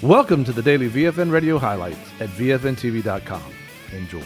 Welcome to the daily VFN radio highlights at VFNTV.com. Enjoy.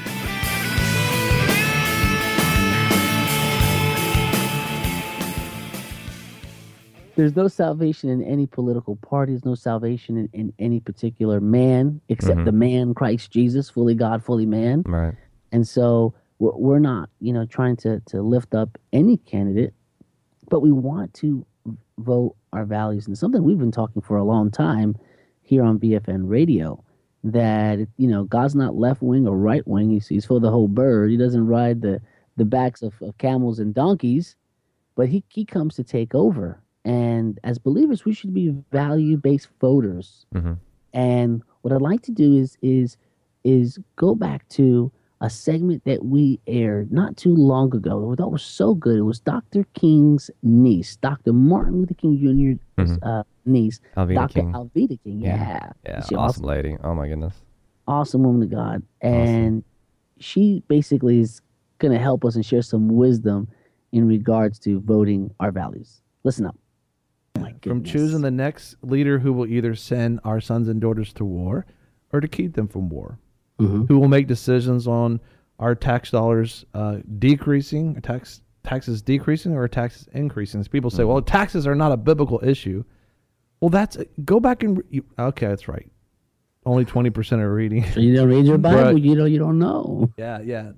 There's no salvation in any political party. There's no salvation in any particular man except the man, Christ Jesus, fully God, fully man. Right. And so we're not, trying to lift up any candidate, but we want to vote our values. And something we've been talking for a long time here on VFN Radio, that, God's not left wing or right wing. He's for the whole bird. He doesn't ride the backs of camels and donkeys, but he comes to take over. And as believers, we should be value-based voters. Mm-hmm. And what I'd like to do is go back to a segment that we aired not too long ago. I thought was so good. It was Dr. King's niece, Dr. Martin Luther King Jr.'s niece, Alveda Dr. King. Alveda King. Yeah, Awesome, awesome lady. Oh my goodness. Awesome woman of God. And she basically is going to help us and share some wisdom in regards to voting our values. Listen up. From choosing the next leader who will either send our sons and daughters to war or to keep them from war, who will make decisions on our tax dollars decreasing, taxes decreasing, or taxes increasing. As people say, well, taxes are not a biblical issue. Well, go back and okay, that's right. Only 20% are reading. So you don't read your Bible, Right. you don't know. Yeah.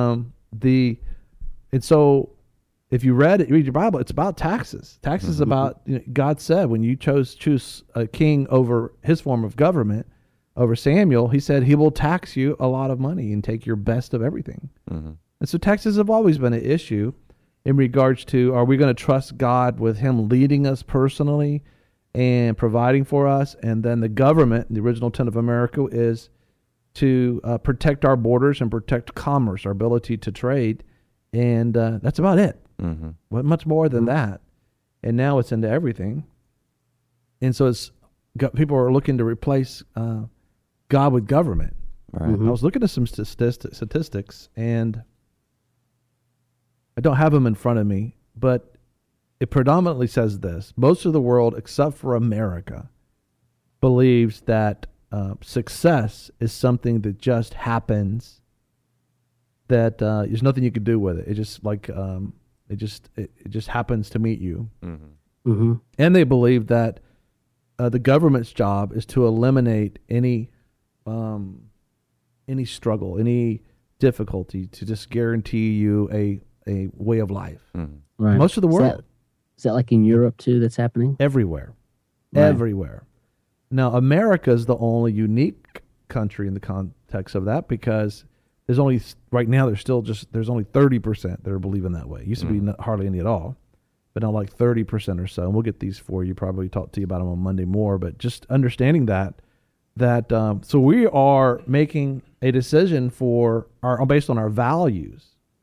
And so if you read your Bible, it's about taxes. Taxes is about, God said when you choose a king over his form of government, over Samuel, he said he will tax you a lot of money and take your best of everything. And so taxes have always been an issue in regards to, are we going to trust God with him leading us personally and providing for us? And then the government, the original intent of America, is to protect our borders and protect commerce, our ability to trade. And that's about it. What much more than that? And now it's into everything. And so people are looking to replace God with government. Right. I was looking at some statistics, and I don't have them in front of me, but it predominantly says this. Most of the world, except for America, believes that success is something that just happens, that there's nothing you can do with it. It just it just happens to meet you. And they believe that the government's job is to eliminate any struggle, any difficulty, to just guarantee you a way of life. Right. Most of the world. Is that like in Europe too that's happening? Everywhere. Right. Everywhere. Now, America is the only unique country in the context of that, because there's only, right now, there's only 30% that are believing that way. It used to be hardly any at all, but now like 30% or so. And we'll get these for you, probably talk to you about them on Monday more, but just understanding that so we are making a decision based on our values,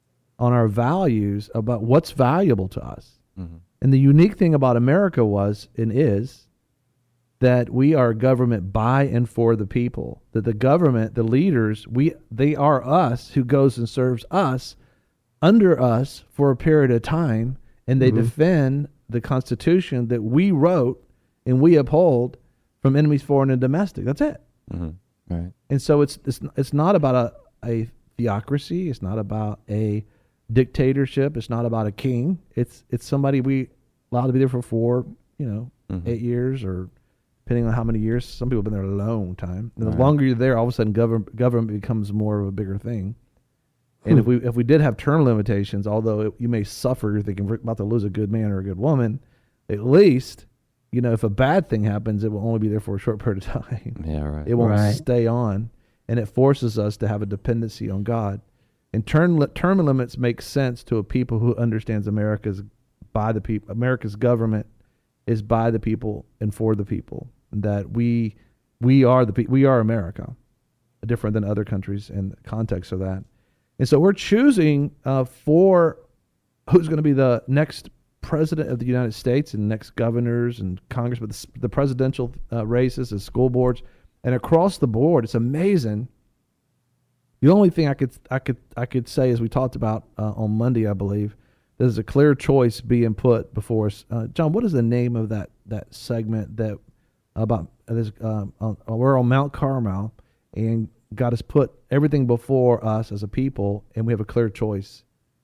about what's valuable to us. And the unique thing about America was and is that we are a government by and for the people. That the government, the leaders, they are us, who goes and serves us, under us for a period of time, and they defend the Constitution that we wrote and we uphold from enemies, foreign and domestic. That's it. Right. And so it's not about a theocracy. It's not about a dictatorship. It's not about a king. It's somebody we allowed to be there for 4, 8 years, or depending on how many years. Some people have been there a long time. And the longer you're there, all of a sudden government becomes more of a bigger thing. And if we did have term limitations, although you may suffer, you're thinking we're about to lose a good man or a good woman, at least, if a bad thing happens, it will only be there for a short period of time. Yeah, right. It won't stay on, and it forces us to have a dependency on God. And term limits make sense to a people who understands America's by the people. America's government is by the people and for the people. And that we are America, different than other countries in the context of that. And so we're choosing for who's going to be the next president of the United States and next governors and Congress, but the presidential races, the school boards, and across the board, it's amazing. The only thing I could say, as we talked about on Monday, I believe, there's a clear choice being put before us. John, what is the name of that segment that about we're on Mount Carmel, and God has put everything before us as a people, and we have a clear choice.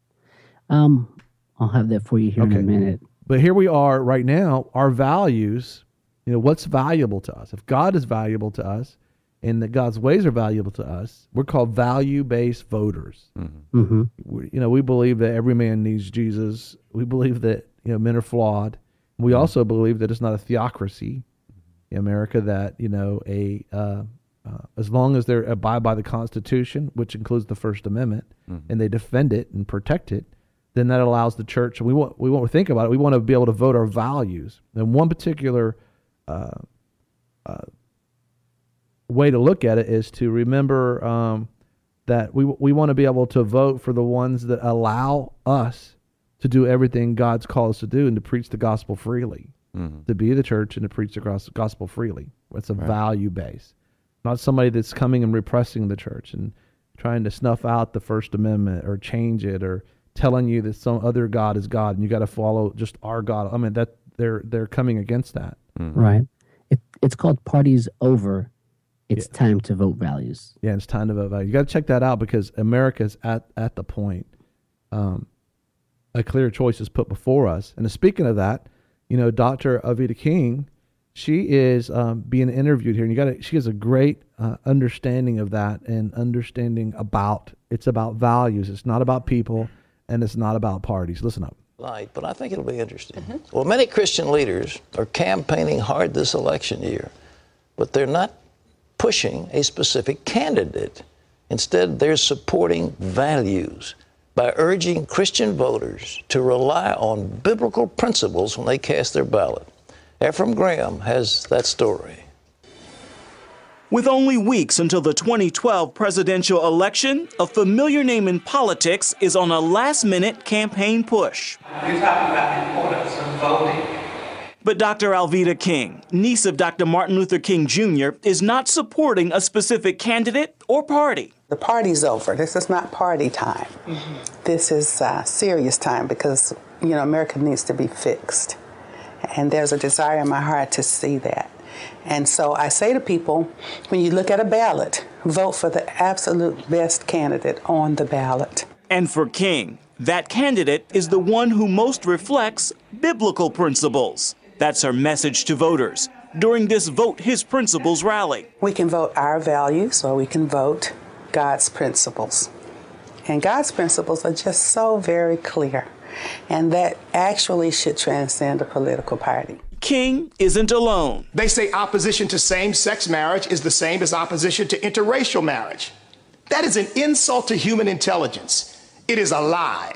I'll have that for you here in a minute. But here we are right now, our values, what's valuable to us. If God is valuable to us and that God's ways are valuable to us, we're called value-based voters. Mm-hmm. We believe that every man needs Jesus. We believe that men are flawed. We also believe that it's not a theocracy in America, that as long as they abide by the Constitution, which includes the First Amendment, and they defend it and protect it, then that allows the church. And we want to think about it. We want to be able to vote our values. And one particular way to look at it is to remember that we want to be able to vote for the ones that allow us to do everything God's called us to do and to preach the gospel freely, to be the church and to preach the gospel freely. It's a value base, not somebody that's coming and repressing the church and trying to snuff out the First Amendment or change it or telling you that some other God is God and you got to follow just our God. I mean, that they're coming against that. Right. It's called Parties Over. It's time to vote values. Yeah, it's time to vote values. You got to check that out because America's at the point. A clear choice is put before us. And speaking of that, Dr. Alveda King, she is being interviewed here, and she has a great understanding of that and understanding it's about values. It's not about people, and it's not about parties. Listen up. But I think it'll be interesting. Well, many Christian leaders are campaigning hard this election year, but they're not pushing a specific candidate. Instead, they're supporting values by urging Christian voters to rely on biblical principles when they cast their ballot. Ephraim Graham has that story. With only weeks until the 2012 presidential election, a familiar name in politics is on a last-minute campaign push. You're talking about the importance of voting. But Dr. Alveda King, niece of Dr. Martin Luther King Jr., is not supporting a specific candidate or party. The party's over. This is not party time. This is serious time because, America needs to be fixed. And there's a desire in my heart to see that. And so I say to people, when you look at a ballot, vote for the absolute best candidate on the ballot. And for King, that candidate is the one who most reflects biblical principles. That's her message to voters during this Vote His Principles rally. We can vote our values or we can vote God's principles. And God's principles are just so very clear. And that actually should transcend a political party. King isn't alone. They say opposition to same-sex marriage is the same as opposition to interracial marriage. That is an insult to human intelligence. It is a lie.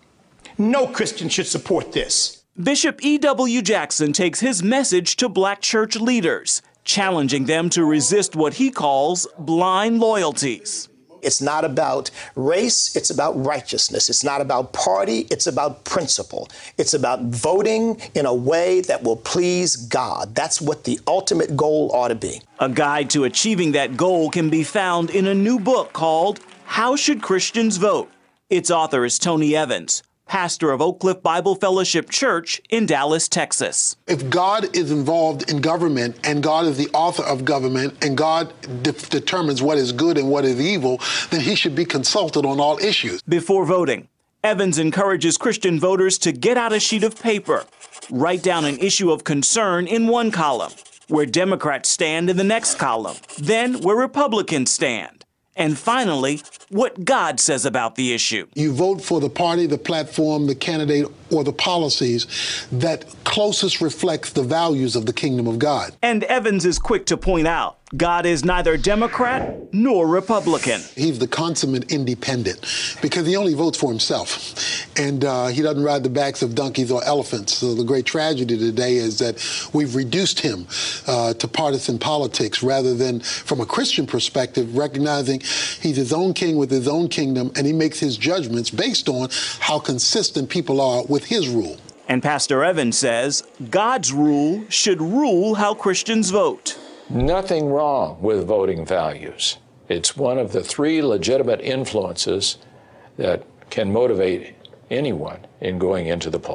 No Christian should support this. Bishop E.W. Jackson takes his message to black church leaders, challenging them to resist what he calls blind loyalties. It's not about race, it's about righteousness. It's not about party, it's about principle. It's about voting in a way that will please God. That's what the ultimate goal ought to be. A guide to achieving that goal can be found in a new book called How Should Christians Vote? Its author is Tony Evans, pastor of Oak Cliff Bible Fellowship Church in Dallas, Texas. If God is involved in government and God is the author of government and God determines what is good and what is evil, then he should be consulted on all issues. Before voting, Evans encourages Christian voters to get out a sheet of paper, write down an issue of concern in one column, where Democrats stand in the next column, then where Republicans stand. And finally, what God says about the issue. You vote for the party, the platform, the candidate, or the policies that closest reflects the values of the kingdom of God. And Evans is quick to point out, God is neither Democrat nor Republican. He's the consummate independent because he only votes for himself. And he doesn't ride the backs of donkeys or elephants. So the great tragedy today is that we've reduced him to partisan politics rather than, from a Christian perspective, recognizing he's his own king with his own kingdom, and he makes his judgments based on how consistent people are with his rule. And Pastor Evans says God's rule should rule how Christians vote. Nothing wrong with voting values. It's one of the three legitimate influences that can motivate anyone in going into the polls.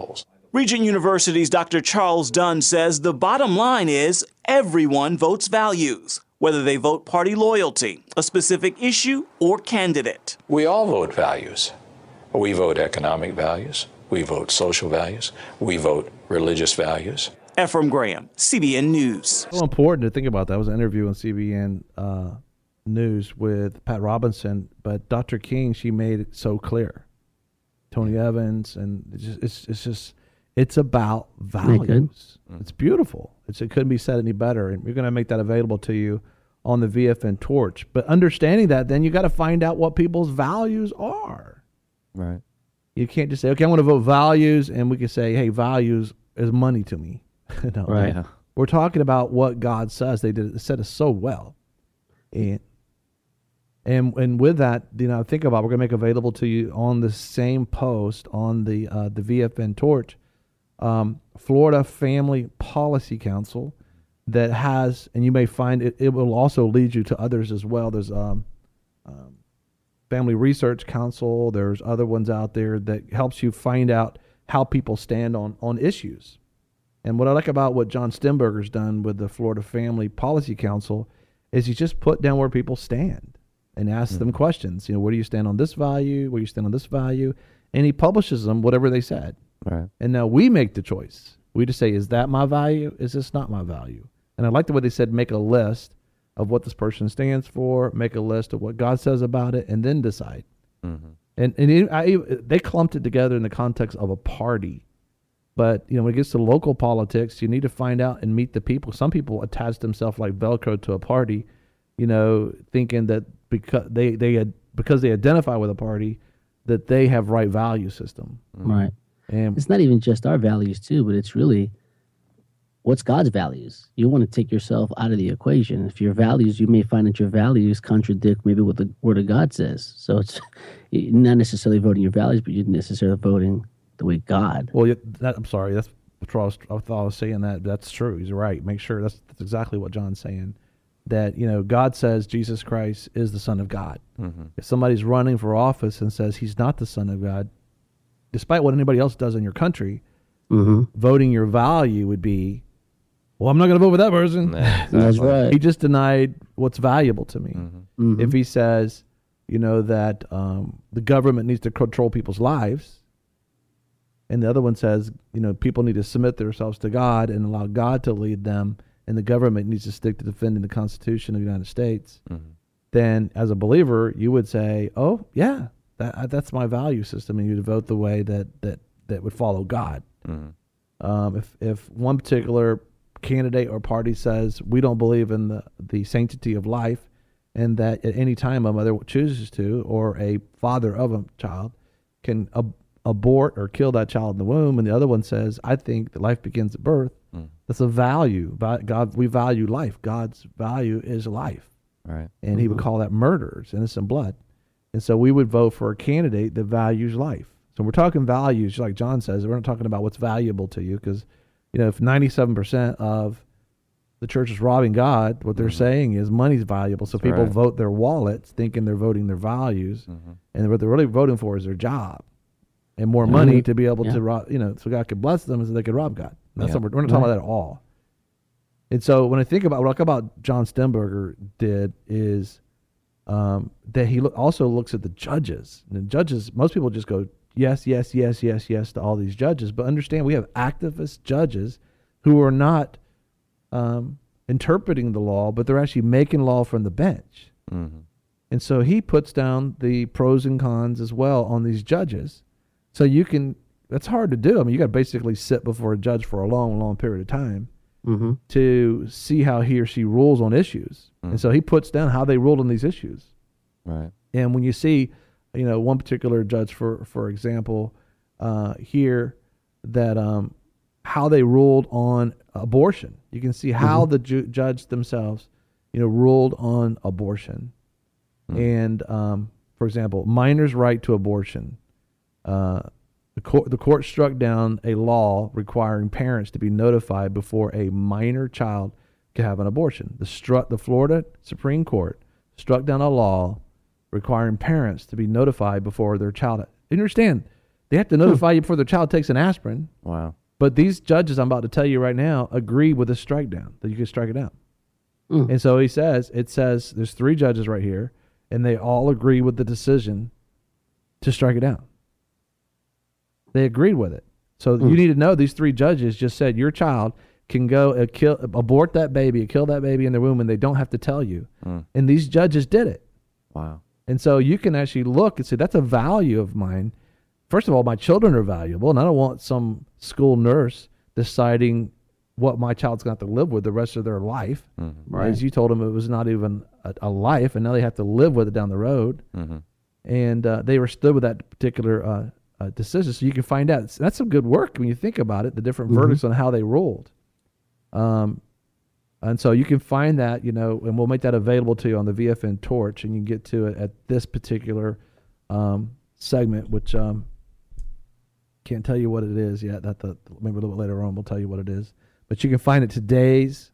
Regent University's Dr. Charles Dunn says the bottom line is everyone votes values, whether they vote party loyalty, a specific issue, or candidate. We all vote values. We vote economic values. We vote social values. We vote religious values. Ephraim Graham, CBN News. So important to think about that. I was an interview on CBN News with Pat Robinson, but Dr. King, she made it so clear. Tony Evans, and it's about values. It's beautiful. It couldn't be said any better, and we're going to make that available to you on the VFN Torch. But understanding that, then you got to find out what people's values are. Right. You can't just say, okay, I want to vote values, and we can say, hey, values is money to me. No. Right. Yeah. We're talking about what God says. They said it so well. And with that, think about, we're going to make available to you on the same post on the VFN Torch, Florida Family Policy Council that has, and you may find it will also lead you to others as well. There's Family Research Council. There's other ones out there that helps you find out how people stand on issues. And what I like about what John Stemberger's done with the Florida Family Policy Council is he's just put down where people stand and ask them questions. Where do you stand on this value? Where do you stand on this value? And he publishes them, whatever they said. Right. And now we make the choice. We just say, is that my value? Is this not my value? And I like the way they said, make a list of what this person stands for, make a list of what God says about it, and then decide. And they clumped it together in the context of a party. But, when it gets to local politics, you need to find out and meet the people. Some people attach themselves like Velcro to a party, thinking that because they identify with a party, that they have right value system. Right. And it's not even just our values too, but it's really what's God's values. You want to take yourself out of the equation. If your values, you may find that your values contradict maybe what the Word of God says. So it's not necessarily voting your values, but you're necessarily voting the way God. Well, I'm sorry. That's I thought I was saying that. That's true. He's right. Make sure that's exactly what John's saying. That God says Jesus Christ is the Son of God. If somebody's running for office and says he's not the Son of God, despite what anybody else does in your country, voting your value would be, well, I'm not going to vote for that person. That's right. He just denied what's valuable to me. If he says, that the government needs to control people's lives, and the other one says, people need to submit themselves to God and allow God to lead them, and the government needs to stick to defending the Constitution of the United States, then as a believer, you would say, oh, yeah, that's my value system, and you'd vote the way that would follow God. If one particular candidate or party says we don't believe in the sanctity of life, and that at any time a mother chooses to, or a father of a child can abort or kill that child in the womb, and the other one says, I think that life begins at birth, that's a value. God, we value life. God's value is life. Right. And he would call that murderers, innocent blood. And so we would vote for a candidate that values life. So we're talking values, like John says. We're not talking about what's valuable to you, because, if 97% of the church is robbing God, what they're saying is money's valuable. So people vote their wallets thinking they're voting their values, and what they're really voting for is their job and more money to be able to rob, so God could bless them so they could rob God. That's what we're not talking about that at all. And so when I think about what John Stemberger did is that he also looks at the judges. And the judges, most people just go, yes, yes, yes, yes, yes to all these judges. But understand, we have activist judges who are not interpreting the law, but they're actually making law from the bench. And so he puts down the pros and cons as well on these judges. So that's hard to do. I mean, you got to basically sit before a judge for a long, long period of time to see how he or she rules on issues. And so he puts down how they ruled on these issues. Right. And when you see, one particular judge, for example, here, that how they ruled on abortion, you can see how the judge themselves, ruled on abortion. And, for example, minors' right to abortion. The court struck down a law requiring parents to be notified before a minor child can have an abortion. The Florida Supreme Court struck down a law requiring parents to be notified before their child. You understand? They have to notify you before their child takes an aspirin. Wow. But these judges I'm about to tell you right now agree with the strike down, that you can strike it down. And so it says there's 3 judges right here, and they all agree with the decision to strike it down. They agreed with it. So you need to know these 3 judges just said your child can go abort that baby, kill that baby in the womb, and they don't have to tell you. And these judges did it. Wow. And so you can actually look and say, that's a value of mine. First of all, my children are valuable, and I don't want some school nurse deciding what my child's going to have to live with the rest of their life. Right. As you told them, it was not even a life, and now they have to live with it down the road. And they were stood with that particular decision. So you can find out. That's some good work when you think about it, the different verdicts on how they ruled. And so you can find that, and we'll make that available to you on the VFN Torch, and you can get to it at this particular segment, which can't tell you what it is yet. Maybe a little bit later on we'll tell you what it is. But you can find it today's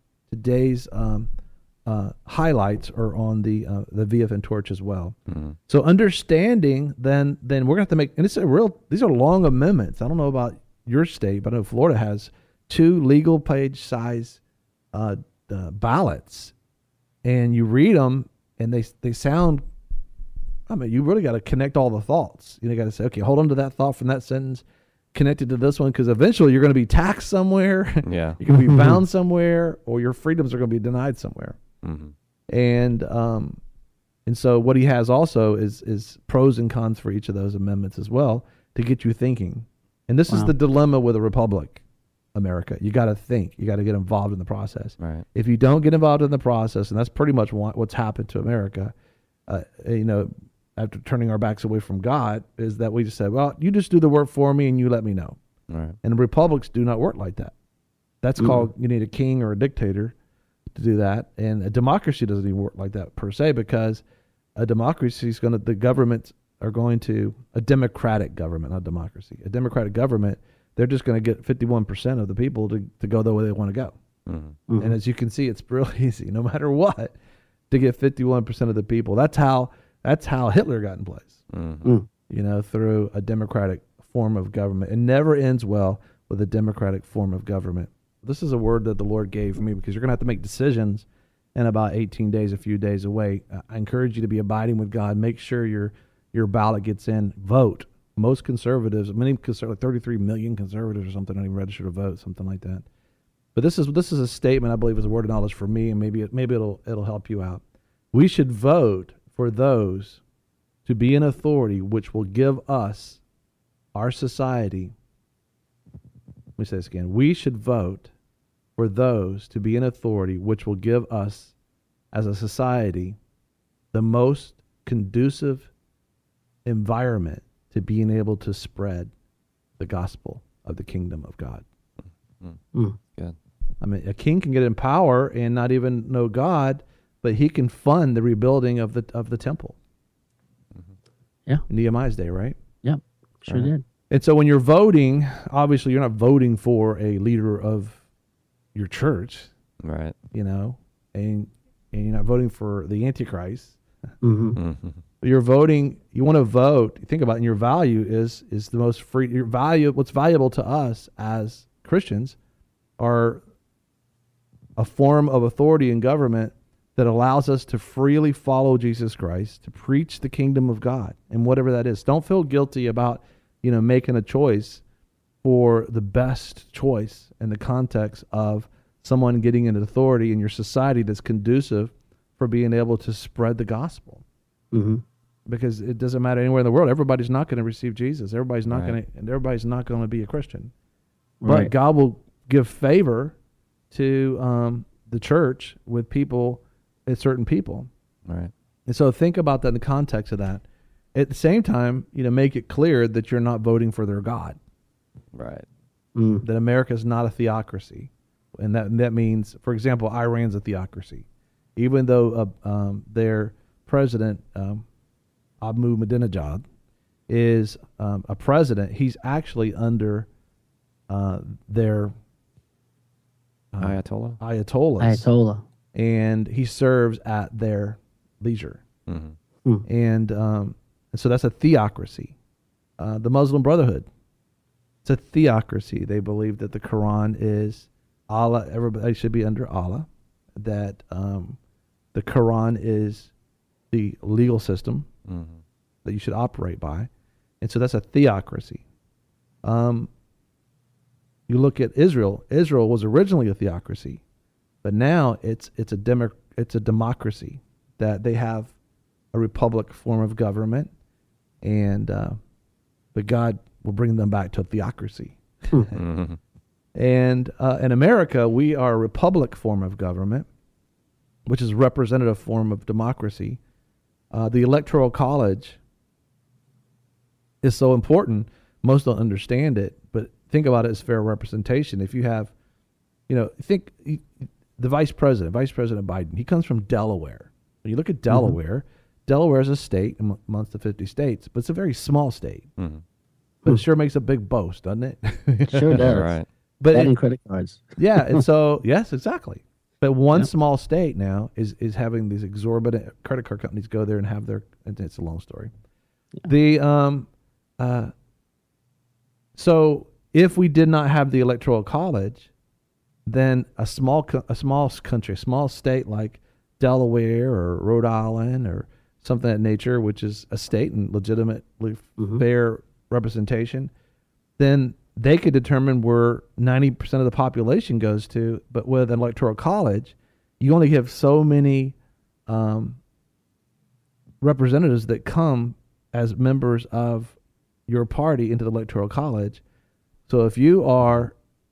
highlights are on the VFN Torch as well. So understanding, then we're gonna have to make, and these are long amendments. I don't know about your state, but I know Florida has 2 legal page size ballots, and you read them, and they sound. I mean, you really got to connect all the thoughts. You got to say, okay, hold on to that thought from that sentence, connected to this one, because eventually you're going to be taxed somewhere. Yeah, you're going to be bound somewhere, or your freedoms are going to be denied somewhere. And so what he has also is pros and cons for each of those amendments as well to get you thinking. And this is the dilemma with a republic, America. You got to think. You got to get involved in the process. Right. If you don't get involved in the process, and that's pretty much what's happened to America, after turning our backs away from God, is that we just said, well, you just do the work for me and you let me know. Right. And republics do not work like that. That's called, you need a king or a dictator to do that. And a democracy doesn't even work like that per se, because a democracy is the governments are going to, a democratic government, not democracy, a democratic government, they're just going to get 51% of the people to go the way they want to go. And as you can see, it's real easy, no matter what, to get 51% of the people. That's how Hitler got in place, through a democratic form of government. It never ends well with a democratic form of government. This is a word that the Lord gave me, because you're going to have to make decisions in about 18 days, a few days away. I encourage you to be abiding with God. Make sure your ballot gets in. Vote. Most conservatives, like 33 million conservatives or something, don't even register to vote, something like that. But this is a statement I believe is a word of knowledge for me, and maybe it'll help you out. We should vote for those to be in authority which will give us, our society. Let me say this again. We should vote for those to be in authority which will give us, as a society, the most conducive environment to being able to spread the gospel of the kingdom of God. Good. I mean, a king can get in power and not even know God, but he can fund the rebuilding of the temple. Yeah. Nehemiah's day, right? Yep. Sure did. And so when you're voting, obviously you're not voting for a leader of your church, right? And you're not voting for the Antichrist. You're voting. You want to vote. Think about it, and your value is the most free. Your value. What's valuable to us as Christians are a form of authority in government that allows us to freely follow Jesus Christ, to preach the kingdom of God, and whatever that is. Don't feel guilty about making a choice for the best choice in the context of someone getting into authority in your society that's conducive for being able to spread the gospel. Because it doesn't matter anywhere in the world. Everybody's not going to receive Jesus. Everybody's not going to be a Christian. Right. But God will give favor to the church with people, certain people. Right. And so think about that in the context of that. At the same time, make it clear that you're not voting for their God. Right. That America is not a theocracy. And that means, for example, Iran's a theocracy. Even though their president, Ahmadinejad, is a president, he's actually under their Ayatollah. Ayatollah. And he serves at their leisure. And so that's a theocracy. The Muslim Brotherhood, It's a theocracy. They believe that the Quran is Allah. Everybody should be under Allah. That the Quran is the legal system that you should operate by, and so that's a theocracy. You look at Israel. Israel was originally a theocracy, but now it's a democracy. That they have a republic form of government, and but God will bring them back to a theocracy. And in America, we are a republic form of government, which is a representative form of democracy. The Electoral College is so important. Most don't understand it, but think about it as fair representation. If you have, think the Vice President Biden, he comes from Delaware. When you look at Delaware, Delaware is a state amongst the 50 states, but it's a very small state. But it sure makes a big boast, doesn't it? Sure does. Right. But adding credit cards. Yeah, and so yes, exactly. But one small state now is having these exorbitant credit card companies go there and have their. It's a long story. Yeah. So if we did not have the Electoral College, then a small country, a small state like Delaware or Rhode Island or something of that nature, which is a state and legitimately fair representation, then they could determine where 90% of the population goes to. But with an Electoral College, you only have so many representatives that come as members of your party into the Electoral College. So if you are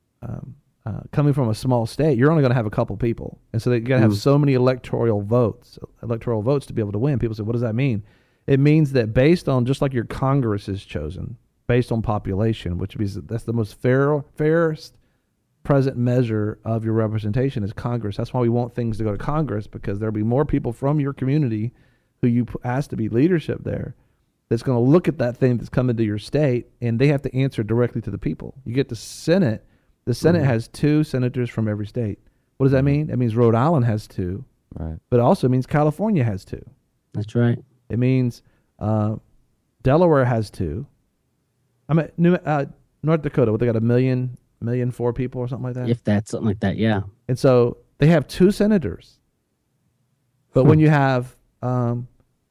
coming from a small state, you're only going to have a couple people. And so you got to have so many electoral votes to be able to win. People say, what does that mean? It means that based on, just like your Congress is chosen, based on population, which means that's the most fairest present measure of your representation is Congress. That's why we want things to go to Congress, because there'll be more people from your community who you ask to be leadership there that's going to look at that thing that's coming to your state, and they have to answer directly to the people. You get the Senate. The Senate has 2 senators from every state. What does that mean? It means Rhode Island has 2, right? But it also means California has 2. That's right. It means Delaware has 2. I mean, North Dakota, what, they got 1,400,000 people or something like that? If that's something like that, yeah. And so they have 2 senators. But when you have, I don't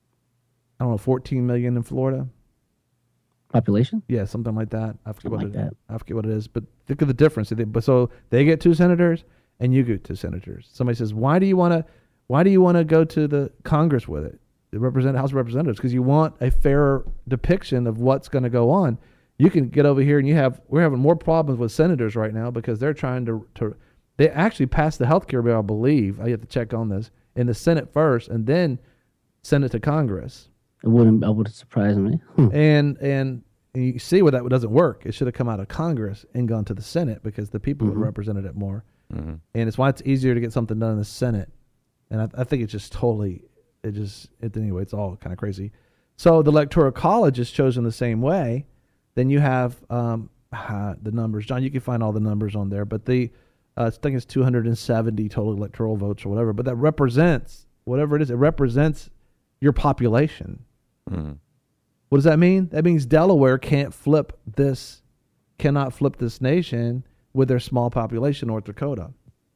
know, 14 million in Florida. Population? Yeah, something like that. I forget what it is. But think of the difference. So they get 2 senators and you get 2 senators. Somebody says, why do you want to go to the Congress with it? The House of Representatives, because you want a fairer depiction of what's going to go on. You can get over here and we're having more problems with senators right now because they're trying to they actually passed the health care bill, I believe. I have to check on this, in the Senate first and then send it to Congress. It wouldn't surprise me. And you see where that doesn't work. It should have come out of Congress and gone to the Senate because the people would have represented it more. And it's why it's easier to get something done in the Senate. And I think it's just anyway, it's all kind of crazy. So the Electoral College is chosen the same way. Then you have the numbers. John, you can find all the numbers on there, but I think it's 270 total electoral votes or whatever. But that represents, whatever it is, it represents your population. What does that mean? That means Delaware cannot flip this nation with their small population, North Dakota.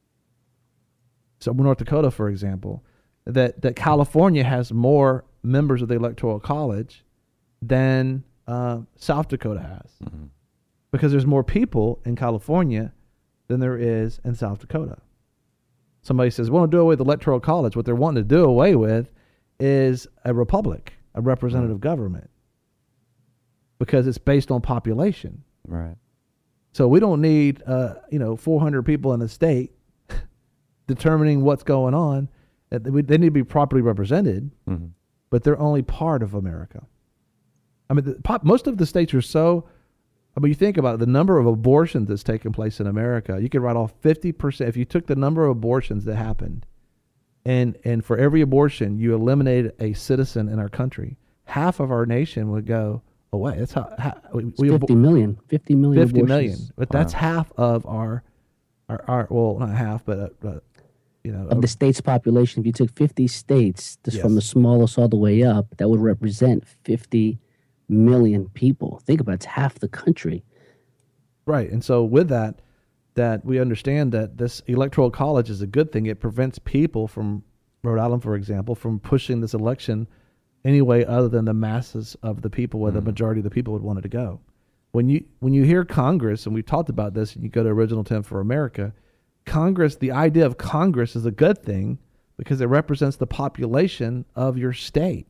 So North Dakota, for example, that California has more members of the Electoral College than South Dakota has, because there's more people in California than there is in South Dakota. Somebody says, we want to do away with the Electoral College. What they're wanting to do away with is a republic, a representative government, because it's based on population. Right. So we don't need 400 people in the state determining what's going on. They need to be properly represented, but they're only part of America. I mean, most of the states are so. I mean, you think about it, the number of abortions that's taken place in America. You could write off 50% if you took the number of abortions that happened, and for every abortion you eliminated a citizen in our country, half of our nation would go away. That's how 50 million. 50 million. 50 million. But that's half of our well, not half, but of the state's population. If you took 50 states, just from the smallest all the way up, that would represent 50 million people. Think about it, it's half the country. Right. And so with that we understand that this electoral college is a good thing. It prevents people from Rhode Island, for example, from pushing this election any way other than the masses of the people, where the majority of the people would want it to go. When you hear Congress, and we've talked about this, and you go to Original Intent for America, Congress, the idea of Congress is a good thing because it represents the population of your state.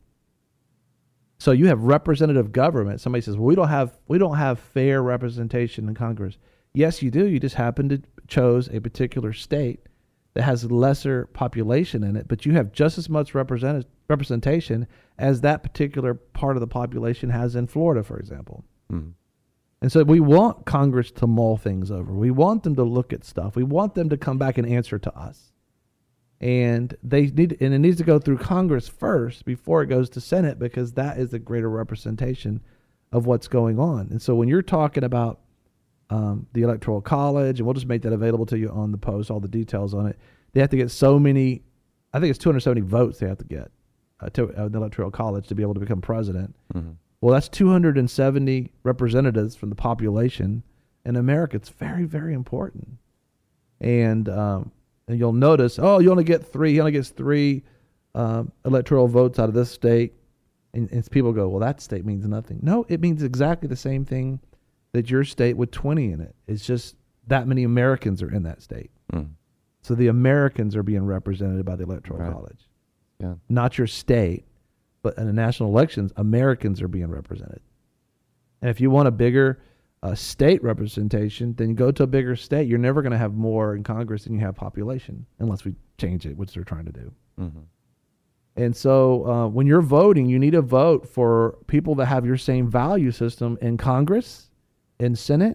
So you have representative government. Somebody says, well, we don't have fair representation in Congress. Yes, you do. You just happen to chose a particular state that has lesser population in it, but you have just as much representation as that particular part of the population has in Florida, for example. Mm. And so we want Congress to mull things over. We want them to look at stuff. We want them to come back and answer to us. And it needs to go through Congress first before it goes to Senate, because that is the greater representation of what's going on. And so when you're talking about the Electoral College, and we'll just make that available to you on the post, all the details on it. They have to get so many, I think it's 270 votes they have to get to the Electoral College to be able to become president. Mm-hmm. Well, that's 270 representatives from the population in America. It's very, very important. And you'll notice, you only get three. He only gets three electoral votes out of this state. And people go, well, that state means nothing. No, it means exactly the same thing that your state with 20 in it. It's just that many Americans are in that state. Mm. So the Americans are being represented by the Electoral College. Yeah. Not your state, but in the national elections, Americans are being represented. And if you want a bigger state representation, then you go to a bigger state. You're never going to have more in Congress than you have population, unless we change it, which they're trying to do. Mm-hmm. And so when you're voting, you need to vote for people that have your same value system in Congress, in Senate,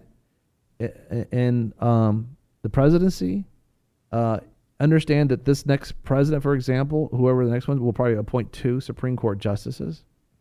in the presidency. Understand that this next president, for example, whoever the next one, will probably appoint 2 Supreme Court justices.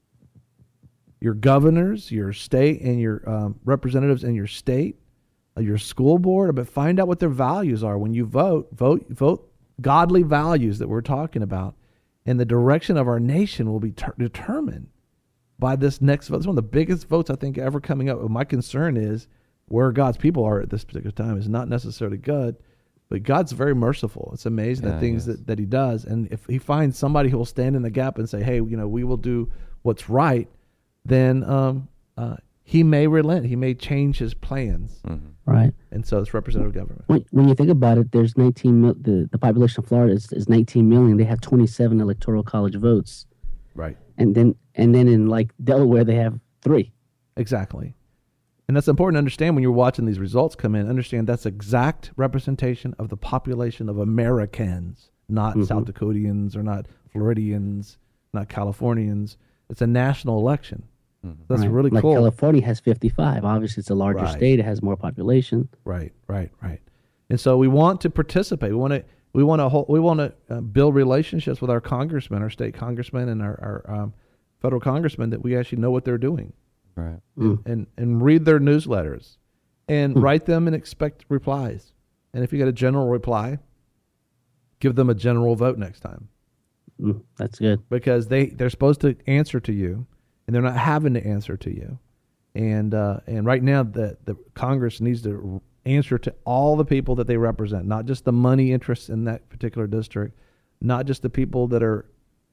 Your governors, your state, and your representatives in your state, your school board, but find out what their values are. When you vote godly values that we're talking about, and the direction of our nation will be determined by this next vote. It's one of the biggest votes I think ever coming up. My concern is where God's people are at this particular time is not necessarily good, but God's very merciful. It's amazing the things that he does. And if he finds somebody who will stand in the gap and say, hey, we will do what's right, then he may relent. He may change his plans. Mm-hmm. Right. And so it's representative government. When you think about it, there's 19 the population of Florida is 19 million. They have 27 electoral college votes. Right. And then in like Delaware, they have 3. Exactly. And that's important to understand when you're watching these results come in. Understand that's exact representation of the population of Americans, not South Dakotians or not Floridians, not Californians. It's a national election. Mm-hmm. That's really cool. Like California has 55. Obviously, it's a larger state. It has more population. Right. And so we want to participate. We want to build relationships with our congressmen, our state congressmen, and our federal congressmen, that we actually know what they're doing. Right. And read their newsletters and write them and expect replies. And if you get a general reply, give them a general vote next time. That's good. Because they're supposed to answer to you, and they're not having to answer to you. And right now the Congress needs to answer to all the people that they represent, not just the money interests in that particular district, not just the people that are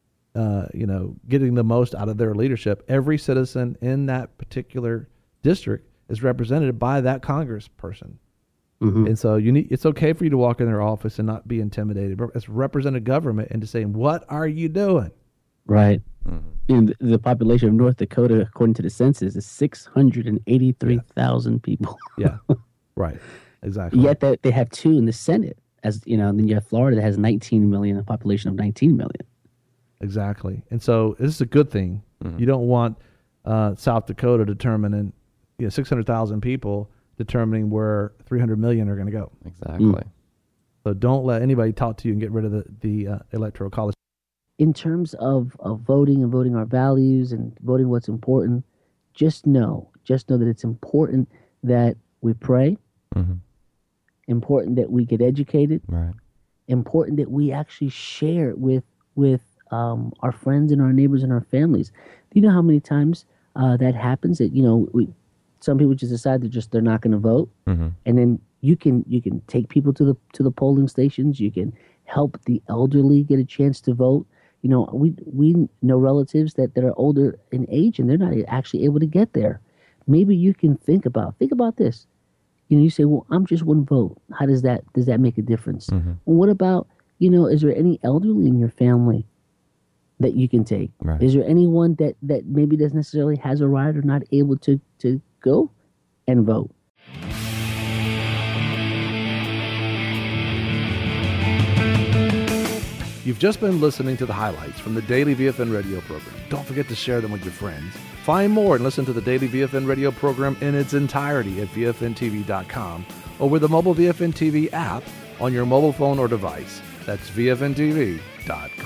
getting the most out of their leadership. Every citizen in that particular district is represented by that congressperson. Mm-hmm. And so it's okay for you to walk in their office and not be intimidated. It's representative government, and to say, what are you doing? Right. Mm-hmm. And the population of North Dakota, according to the census, is 683,000 people. Yeah. Right. Exactly. Yet they have 2 in the Senate, and then you have Florida that has 19 million, a population of 19 million. Exactly. And so this is a good thing. Mm-hmm. You don't want South Dakota determining 600,000 people determining where 300 million are going to go. Exactly. So don't let anybody talk to you and get rid of the Electoral College. In terms of voting and voting our values and voting what's important, just know that it's important that we pray, important that we get educated, right, important that we actually share it with our friends and our neighbors and our families. Do you know how many times that happens? That some people just decide they're not going to vote, and then you can take people to the polling stations. You can help the elderly get a chance to vote. You know, we know relatives that are older in age and they're not actually able to get there. Maybe you can think about this. You know, you say, well, I'm just one vote. How does that make a difference? Well, what about, you know, is there any elderly in your family that you can take? Right. Is there anyone that maybe doesn't necessarily has a right or not able to go and vote? You've just been listening to the highlights from the Daily VFN radio program. Don't forget to share them with your friends. Find more and listen to the Daily VFN radio program in its entirety at VFNTV.com or with the mobile VFN TV app on your mobile phone or device. That's VFNTV.com.